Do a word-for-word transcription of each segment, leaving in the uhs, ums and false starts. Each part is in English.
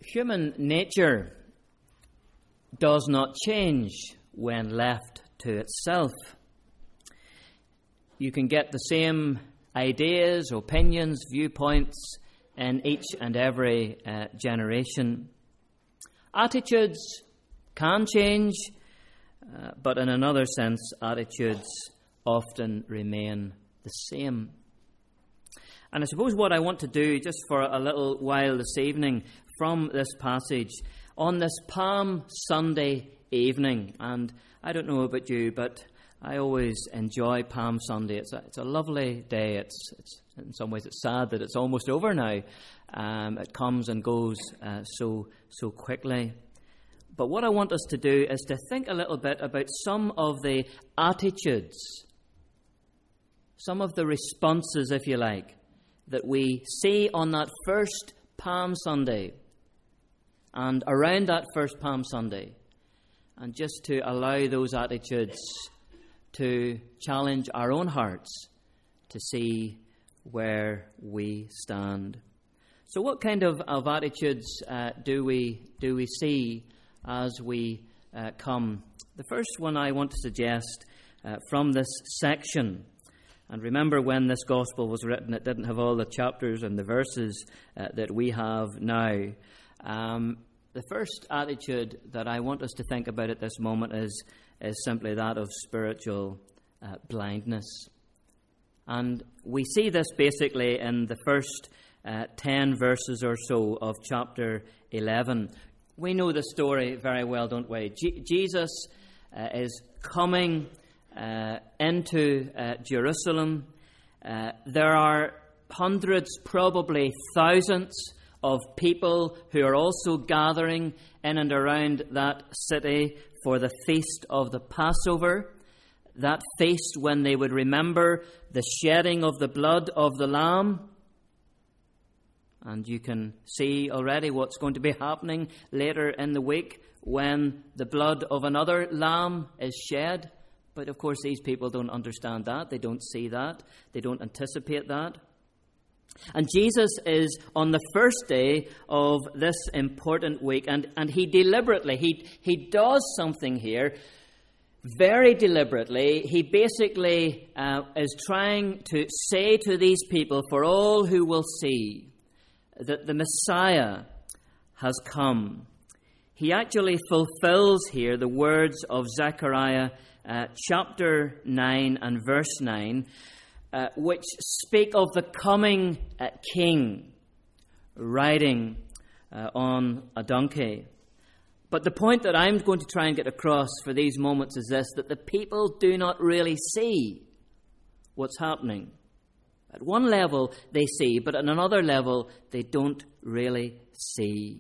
Human nature does not change when left to itself. You can get the same ideas, opinions, viewpoints in each and every uh, generation. Attitudes can change, uh, but in another sense, attitudes often remain the same. And I suppose what I want to do just for a little while this evening from this passage, on this Palm Sunday evening, and I don't know about you, but I always enjoy Palm Sunday. It's a, it's a lovely day. It's, it's in some ways it's sad that it's almost over now. Um, it comes and goes uh, so so quickly. But what I want us to do is to think a little bit about some of the attitudes, some of the responses, if you like, that we see on that first Palm Sunday and around that first Palm Sunday, and just to allow those attitudes to challenge our own hearts to see where we stand. So what kind of, of attitudes uh, do we do we see as we uh, come? The first one I want to suggest uh, from this section, and remember when this gospel was written, it didn't have all the chapters and the verses uh, that we have now. Um, the first attitude that I want us to think about at this moment is, is simply that of spiritual uh, blindness. And we see this basically in the first uh, ten verses or so of chapter eleven. We know the story very well, don't we? G- Jesus uh, is coming uh, into uh, Jerusalem. Uh, there are hundreds, probably thousands, of people who are also gathering in and around that city for the feast of the Passover. That feast when they would remember the shedding of the blood of the Lamb. And you can see already what's going to be happening later in the week when the blood of another lamb is shed. But of course these people don't understand that. They don't see that. They don't anticipate that. And Jesus is on the first day of this important week, and, and he deliberately, he, he does something here, very deliberately. He basically uh, is trying to say to these people, for all who will see, that the Messiah has come. He actually fulfills here the words of Zechariah uh, chapter nine and verse nine, uh, which speak of the coming uh, king riding uh, on a donkey. But the point that I'm going to try and get across for these moments is this, that the people do not really see what's happening. At one level they see, but at another level they don't really see.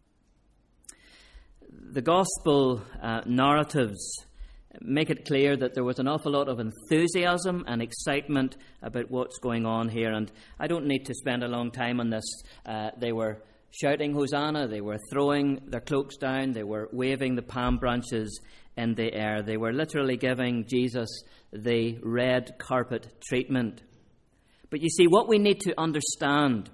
The gospel uh, narratives make it clear that there was an awful lot of enthusiasm and excitement about what's going on here. And I don't need to spend a long time on this. Uh, they were shouting Hosanna, they were throwing their cloaks down, they were waving the palm branches in the air. They were literally giving Jesus the red carpet treatment. But you see, what we need to understand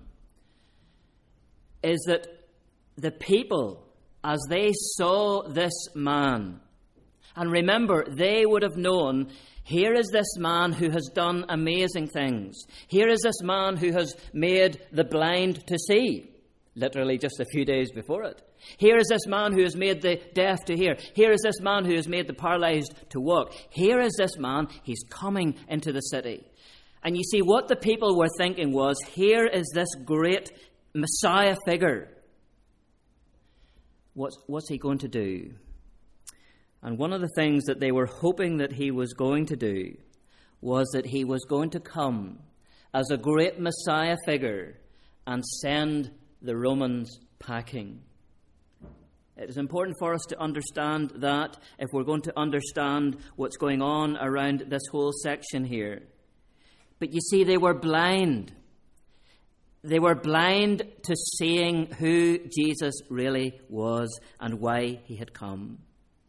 is that the people, as they saw this man, and remember, they would have known, here is this man who has done amazing things. Here is this man who has made the blind to see, literally just a few days before it. Here is this man who has made the deaf to hear. Here is this man who has made the paralyzed to walk. Here is this man, he's coming into the city. And you see, what the people were thinking was, here is this great Messiah figure. What's, what's he going to do? And one of the things that they were hoping that he was going to do was that he was going to come as a great Messiah figure and send the Romans packing. It is important for us to understand that if we're going to understand what's going on around this whole section here. But you see, they were blind. They were blind to seeing who Jesus really was and why he had come.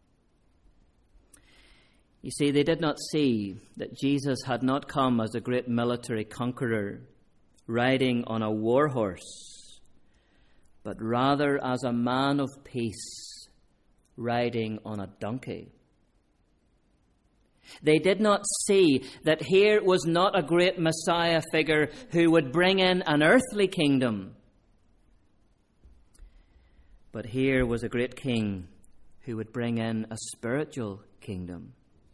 You see, they did not see that Jesus had not come as a great military conqueror riding on a war horse, but rather as a man of peace, riding on a donkey. They did not see that here was not a great Messiah figure who would bring in an earthly kingdom, but here was a great king who would bring in a spiritual kingdom.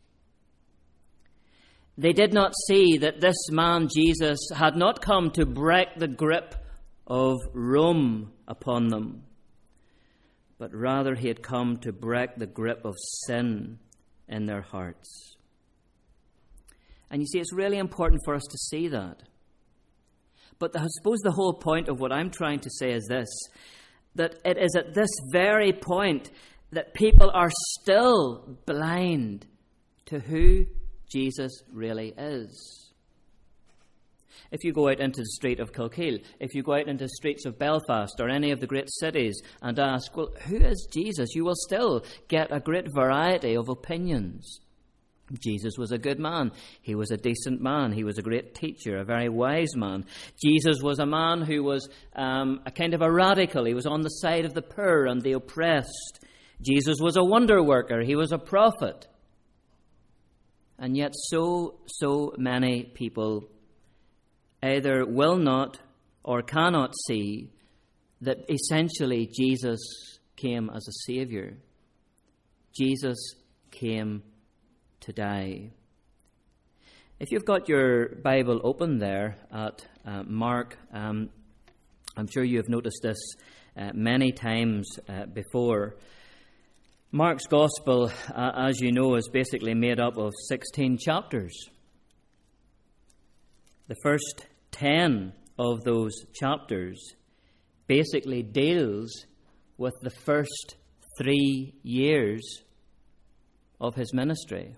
They did not see that this man, Jesus, had not come to break the grip of Rome upon them, but rather he had come to break the grip of sin in their hearts. And you see, it's really important for us to see that. But I suppose the whole point of what I'm trying to say is this, that it is at this very point that people are still blind to who Jesus really is. If you go out into the street of Kilkeel, if you go out into the streets of Belfast or any of the great cities and ask, well, who is Jesus? You will still get a great variety of opinions. Jesus was a good man. He was a decent man. He was a great teacher, a very wise man. Jesus was a man who was um, a kind of a radical. He was on the side of the poor and the oppressed. Jesus was a wonder worker. He was a prophet. And yet so, so many people either will not or cannot see that essentially Jesus came as a Saviour. Jesus came to die. If you've got your Bible open there at uh, Mark, um, I'm sure you have noticed this uh, many times uh, before. Mark's Gospel, uh, as you know, is basically made up of sixteen chapters. The first ten of those chapters basically deals with the first three years of his ministry.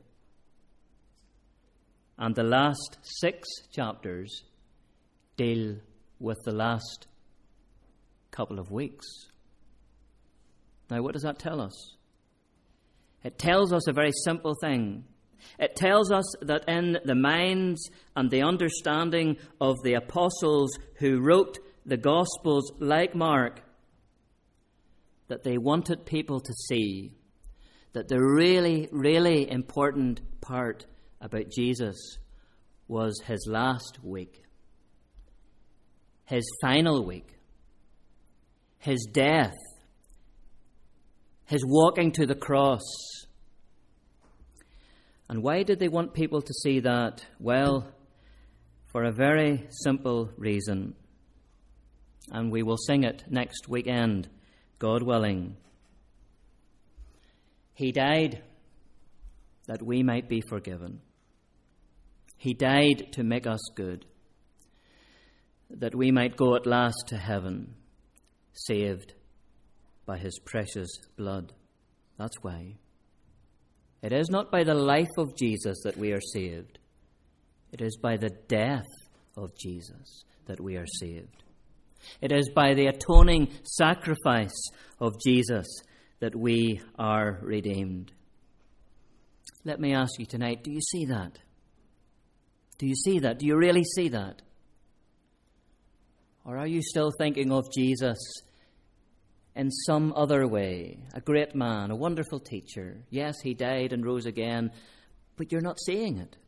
And the last six chapters deal with the last couple of weeks. Now, what does that tell us? It tells us a very simple thing. It tells us that in the minds and the understanding of the apostles who wrote the Gospels like Mark, that they wanted people to see that the really, really important part about Jesus was his last week, his final week, his death, his walking to the cross. And why did they want people to see that? Well, for a very simple reason. And we will sing it next weekend, God willing. He died that we might be forgiven. He died to make us good, that we might go at last to heaven, saved by his precious blood. That's why. It is not by the life of Jesus that we are saved. It is by the death of Jesus that we are saved. It is by the atoning sacrifice of Jesus that we are redeemed. Let me ask you tonight, do you see that? Do you see that? Do you really see that? Or are you still thinking of Jesus in some other way? A great man, a wonderful teacher. Yes, he died and rose again, but you're not seeing it.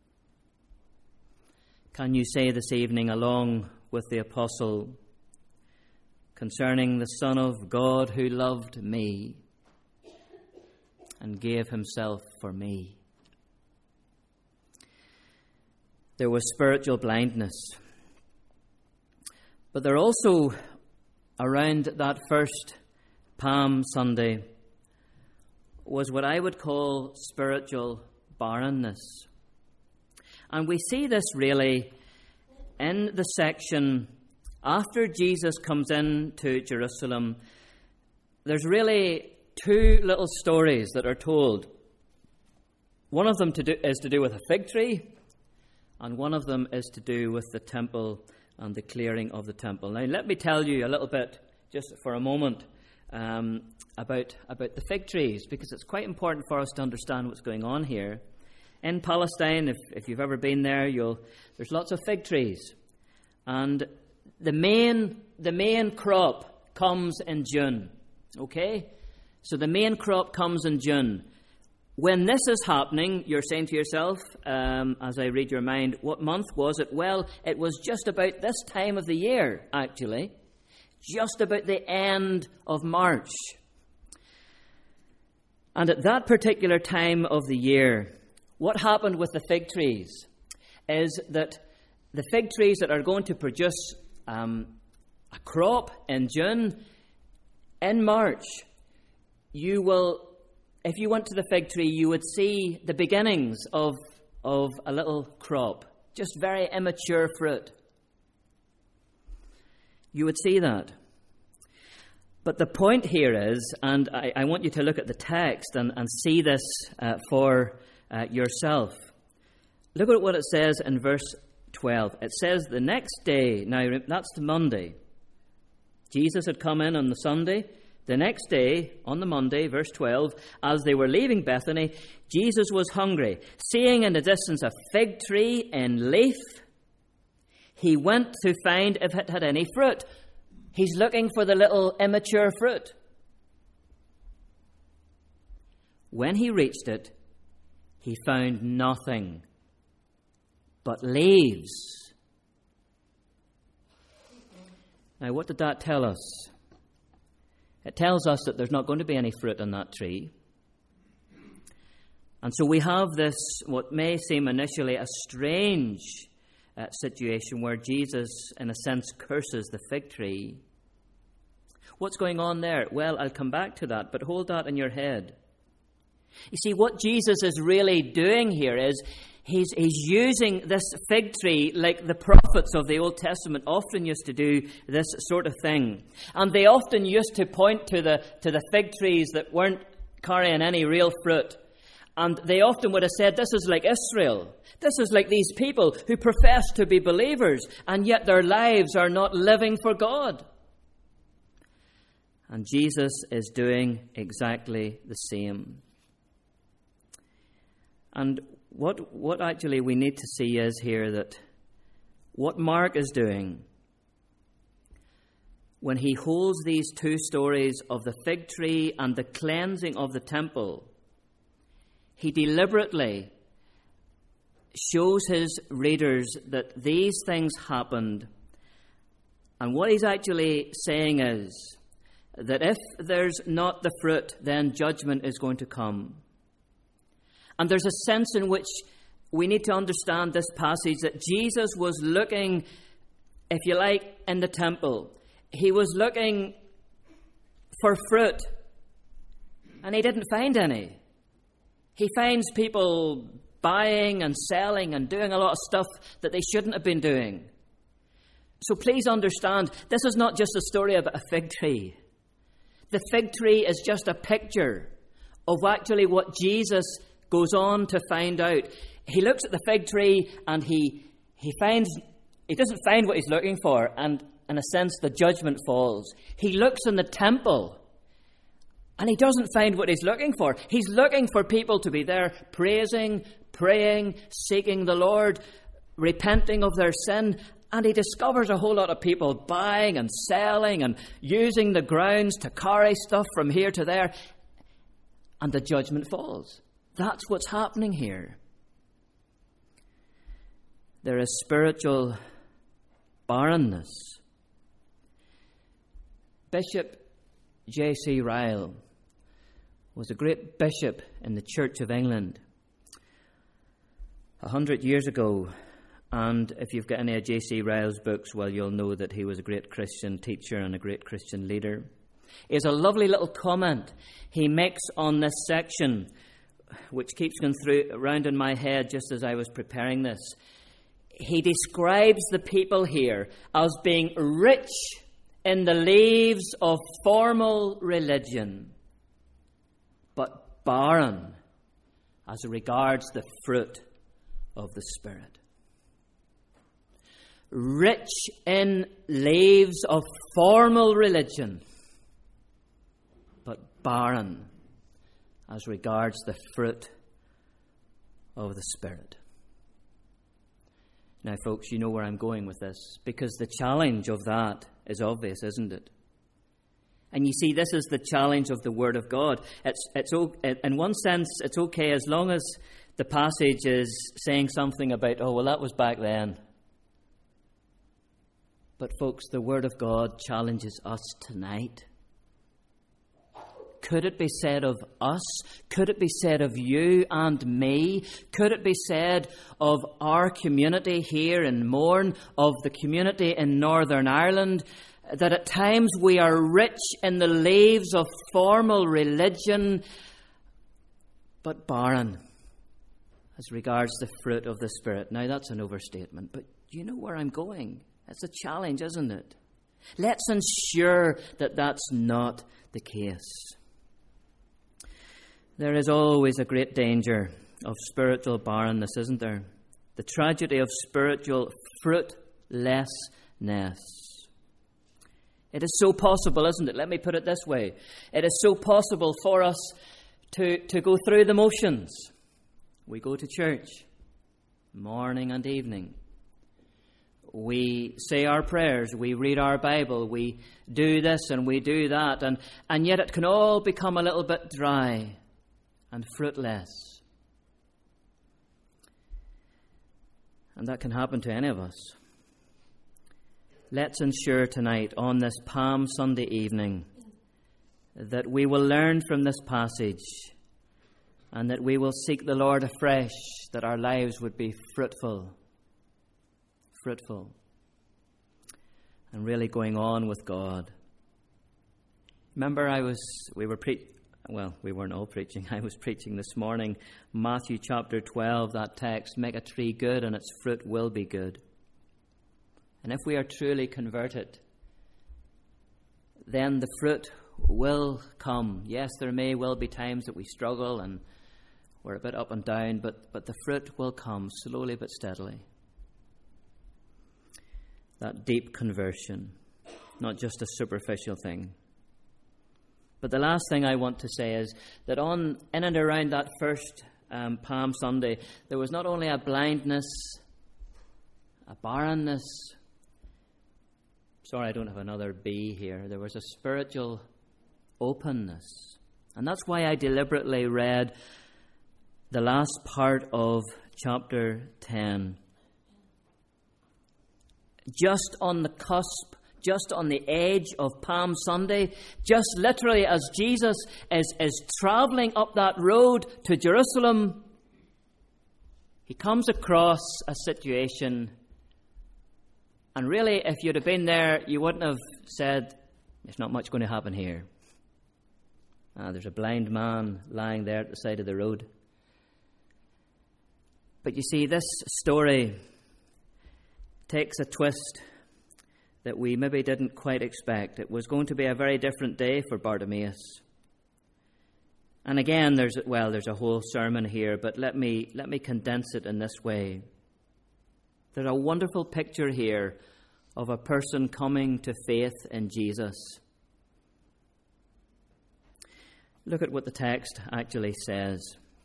Can you say this evening, along with the apostle, concerning the Son of God who loved me and gave himself for me? There was spiritual blindness. But there also, around that first Palm Sunday, was what I would call spiritual barrenness. And we see this really in the section after Jesus comes into Jerusalem. There's really two little stories that are told. One of them to do, is to do with a fig tree, and one of them is to do with the temple and the clearing of the temple. Now, let me tell you a little bit, just for a moment, um, about, about the fig trees, because it's quite important for us to understand what's going on here. In Palestine, if, if you've ever been there, you'll there's lots of fig trees. And the main, the main crop comes in June. Okay? So the main crop comes in June. When this is happening, you're saying to yourself, um, as I read your mind, what month was it? Well, it was just about this time of the year, actually. Just about the end of March. And at that particular time of the year, what happened with the fig trees is that the fig trees that are going to produce um, a crop in June, in March, you will, if you went to the fig tree, you would see the beginnings of, of a little crop, just very immature fruit. You would see that. But the point here is, and I, I want you to look at the text and, and see this uh, for uh, yourself. Look at what it says in verse twelve. It says, the next day, now that's the Monday. Jesus had come in on the Sunday. The next day, on the Monday, verse twelve, as they were leaving Bethany, Jesus was hungry. Seeing in the distance a fig tree in leaf, he went to find if it had any fruit. He's looking for the little immature fruit. When he reached it, he found nothing but leaves. Now, what did that tell us? It tells us that there's not going to be any fruit on that tree. And so we have this, what may seem initially a strange uh, situation where Jesus, in a sense, curses the fig tree. What's going on there? Well, I'll come back to that, but hold that in your head. You see, what Jesus is really doing here is he's, he's using this fig tree like the prophets of the Old Testament often used to do this sort of thing. And they often used to point to the, to the fig trees that weren't carrying any real fruit. And they often would have said, this is like Israel. This is like these people who profess to be believers, and yet their lives are not living for God. And Jesus is doing exactly the same. And what what actually we need to see is here that what Mark is doing when he holds these two stories of the fig tree and the cleansing of the temple, he deliberately shows his readers that these things happened. And what he's actually saying is that if there's not the fruit, then judgment is going to come. And there's a sense in which we need to understand this passage that Jesus was looking, if you like, in the temple. He was looking for fruit, and he didn't find any. He finds people buying and selling and doing a lot of stuff that they shouldn't have been doing. So please understand, this is not just a story about a fig tree. The fig tree is just a picture of actually what Jesus goes on to find out. He looks at the fig tree and he he finds he doesn't find what he's looking for, and in a sense the judgment falls. He looks in the temple and he doesn't find what he's looking for. He's looking for people to be there praising, praying, seeking the Lord, repenting of their sin. And he discovers a whole lot of people buying and selling and using the grounds to carry stuff from here to there. And the judgment falls. That's what's happening here. There is spiritual barrenness. Bishop J C Ryle was a great bishop in the Church of England a hundred years ago. And if you've got any of J C Ryle's books, well, you'll know that he was a great Christian teacher and a great Christian leader. There's a lovely little comment he makes on this section, which keeps going through around in my head just as I was preparing this. He describes the people here as being rich in the leaves of formal religion, but barren as regards the fruit of the Spirit. Rich in leaves of formal religion, but barren as regards the fruit of the Spirit. Now, folks, you know where I'm going with this, because the challenge of that is obvious, isn't it? And you see, this is the challenge of the Word of God. It's, it's in one sense, it's okay as long as the passage is saying something about, oh, well, that was back then. But folks, the Word of God challenges us tonight. Could it be said of us? Could it be said of you and me? Could it be said of our community here in Mourne, of the community in Northern Ireland, that at times we are rich in the leaves of formal religion, but barren as regards the fruit of the Spirit? Now, that's an overstatement, but you know where I'm going. It's a challenge, isn't it? Let's ensure that that's not the case. There is always a great danger of spiritual barrenness, isn't there? The tragedy of spiritual fruitlessness. It is so possible, isn't it? Let me put it this way. It is so possible for us to, to go through the motions. We go to church morning and evening. We say our prayers, we read our Bible, we do this and we do that, and, and yet it can all become a little bit dry and fruitless. And that can happen to any of us. Let's ensure tonight, on this Palm Sunday evening, that we will learn from this passage and that we will seek the Lord afresh, that our lives would be fruitful. Fruitful. And really going on with God. Remember, I was, we were pre- well, we weren't all preaching. I was preaching this morning, Matthew chapter twelve, that text, make a tree good and its fruit will be good. And if we are truly converted, then the fruit will come. Yes, there may well be times that we struggle and we're a bit up and down, but, but the fruit will come slowly but steadily. That deep conversion, not just a superficial thing. But the last thing I want to say is that on in and around that first um, Palm Sunday, there was not only a blindness, a barrenness. Sorry, I don't have another B here. There was a spiritual openness. And that's why I deliberately read the last part of chapter ten. Just on the cusp, just on the edge of Palm Sunday, just literally as Jesus is, is travelling up that road to Jerusalem, he comes across a situation. And really, if you'd have been there, you wouldn't have said, there's not much going to happen here. Ah, there's a blind man lying there at the side of the road. But you see, this story takes a twist that we maybe didn't quite expect. It was going to be a very different day for Bartimaeus. And again, there's well, there's a whole sermon here, but let me let me condense it in this way. There's a wonderful picture here of a person coming to faith in Jesus. Look at what the text actually says.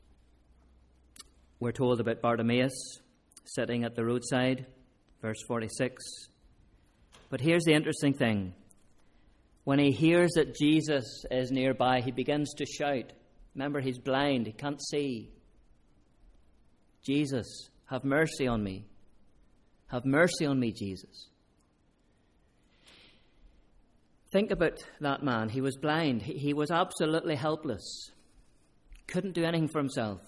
We're told about Bartimaeus sitting at the roadside, verse forty-six. But here's the interesting thing. When he hears that Jesus is nearby, he begins to shout. Remember, he's blind, he can't see. Jesus, have mercy on me. Have mercy on me, Jesus. Think about that man. He was blind. He, he was absolutely helpless. Couldn't do anything for himself.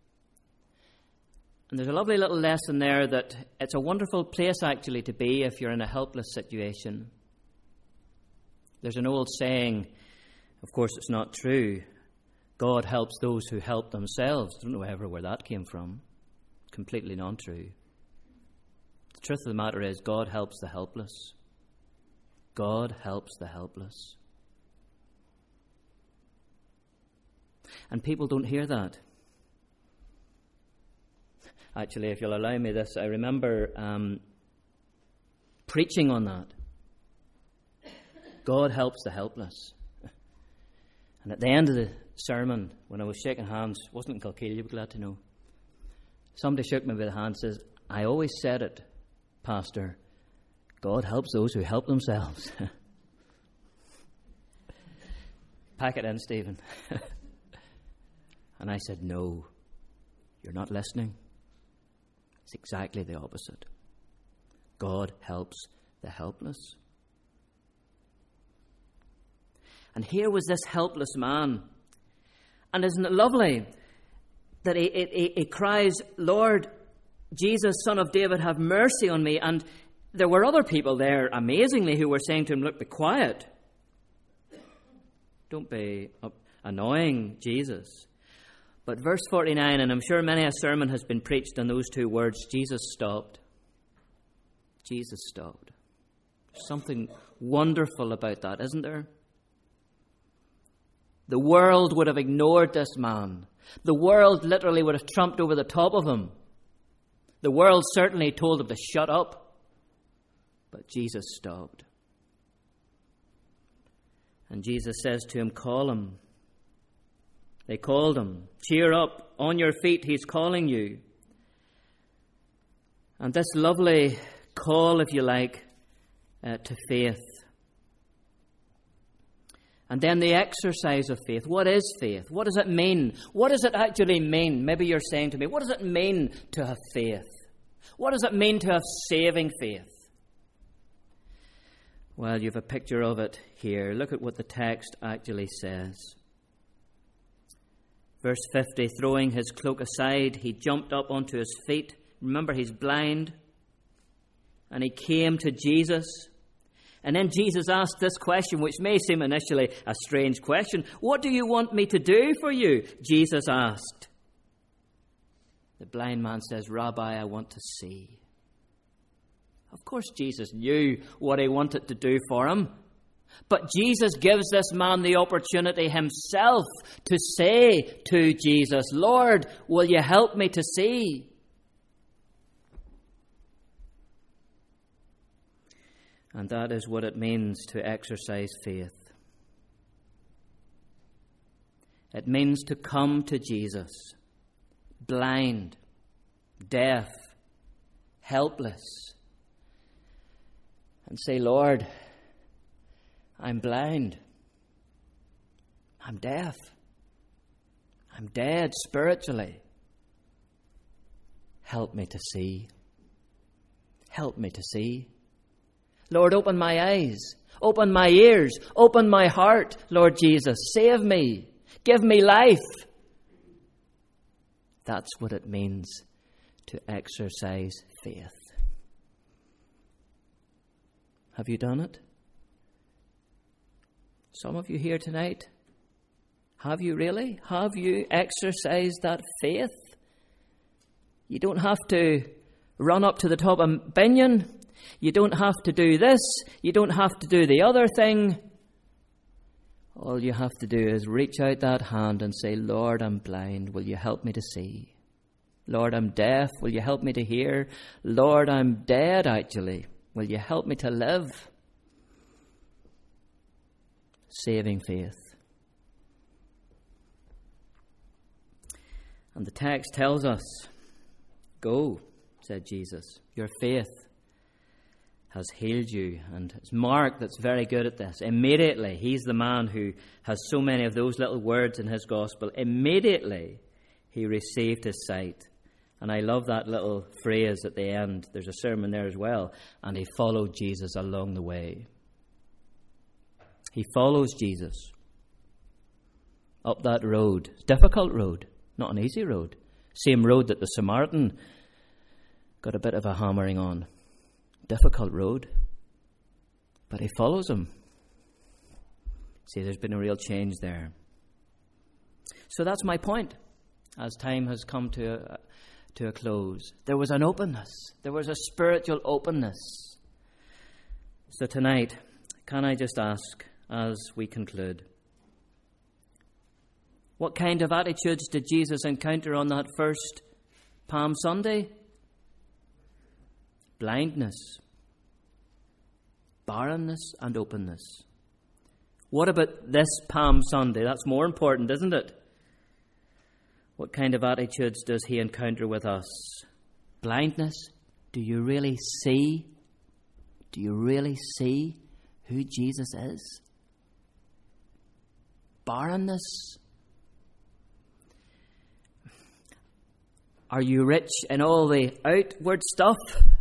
And there's a lovely little lesson there that it's a wonderful place actually to be if you're in a helpless situation. There's an old saying, of course it's not true, God helps those who help themselves. I don't know ever where that came from. Completely non-true. The truth of the matter is God helps the helpless. God helps the helpless. And people don't hear that. Actually, if you'll allow me this, I remember um, preaching on that. God helps the helpless. And at the end of the sermon, when I was shaking hands, it wasn't in Kilkeel, you'll be glad to know, somebody shook me by the hand and says, I always said it, Pastor, God helps those who help themselves. pack it in, Stephen. And I said, no, you're not listening. It's exactly the opposite. God helps the helpless. And here was this helpless man. And isn't it lovely that he, he, he cries, Lord, Jesus, Son of David, have mercy on me. And there were other people there, amazingly, who were saying to him, look, be quiet. Don't be annoying Jesus. But verse forty-nine, and I'm sure many a sermon has been preached on those two words, Jesus stopped. Jesus stopped. There's something wonderful about that, isn't there? The world would have ignored this man. The world literally would have trumped over the top of him. The world certainly told him to shut up. But Jesus stopped. And Jesus says to him, call him. They called him. Cheer up, on your feet, he's calling you. And this lovely call, if you like, uh, to faith. And then the exercise of faith. What is faith? What does it mean? What does it actually mean? Maybe you're saying to me, what does it mean to have faith? What does it mean to have saving faith? Well, you have a picture of it here. Look at what the text actually says. Verse fifty, throwing his cloak aside, he jumped up onto his feet. Remember, he's blind. And he came to Jesus. And then Jesus asked this question, which may seem initially a strange question. What do you want me to do for you? Jesus asked. The blind man says, Rabbi, I want to see. Of course, Jesus knew what he wanted to do for him. But Jesus gives this man the opportunity himself to say to Jesus, Lord, will you help me to see? And that is what it means to exercise faith. It means to come to Jesus, blind, deaf, helpless, and say, Lord, I'm blind, I'm deaf, I'm dead spiritually. Help me to see. Help me to see. Lord, open my eyes, open my ears, open my heart, Lord Jesus. Save me. Give me life. That's what it means to exercise faith. Have you done it? Some of you here tonight, have you really? Have you exercised that faith? You don't have to run up to the top of Binion. You don't have to do this. You don't have to do the other thing. All you have to do is reach out that hand and say, Lord, I'm blind. Will you help me to see? Lord, I'm deaf. Will you help me to hear? Lord, I'm dead, actually. Will you help me to live? Saving faith. And the text tells us, go, said Jesus. Your faith has healed you. And it's Mark that's very good at this. Immediately, he's the man who has so many of those little words in his gospel. Immediately, he received his sight. And I love that little phrase at the end. There's a sermon there as well. And he followed Jesus along the way. He follows Jesus up that road. Difficult road, not an easy road. Same road that the Samaritan got a bit of a hammering on. Difficult road. But he follows him. See, there's been a real change there. So that's my point as time has come to a, to a close. There was an openness. There was a spiritual openness. So tonight, can I just ask as we conclude, what kind of attitudes did Jesus encounter on that first Palm Sunday? Blindness, barrenness, and openness. What about this Palm Sunday? That's more important, isn't it? What kind of attitudes does he encounter with us? Blindness? Do you really see? Do you really see who Jesus is? barrenness? Are you rich in all the outward stuff,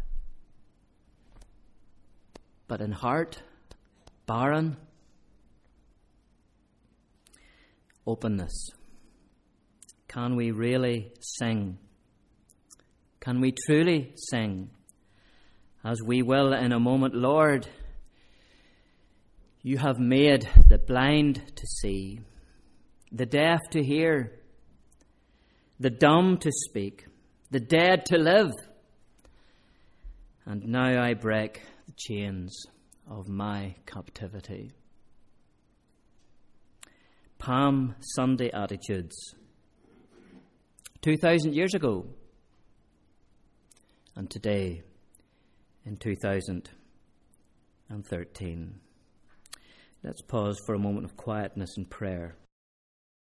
but in heart barren? Openness. Can we really sing? Can we truly sing? As we will in a moment, Lord, you have made the blind to see, the deaf to hear, the dumb to speak, the dead to live. And now I break the chains of my captivity. Palm Sunday attitudes. Two thousand years ago, and today in two thousand thirteen. Let's pause for a moment of quietness and prayer.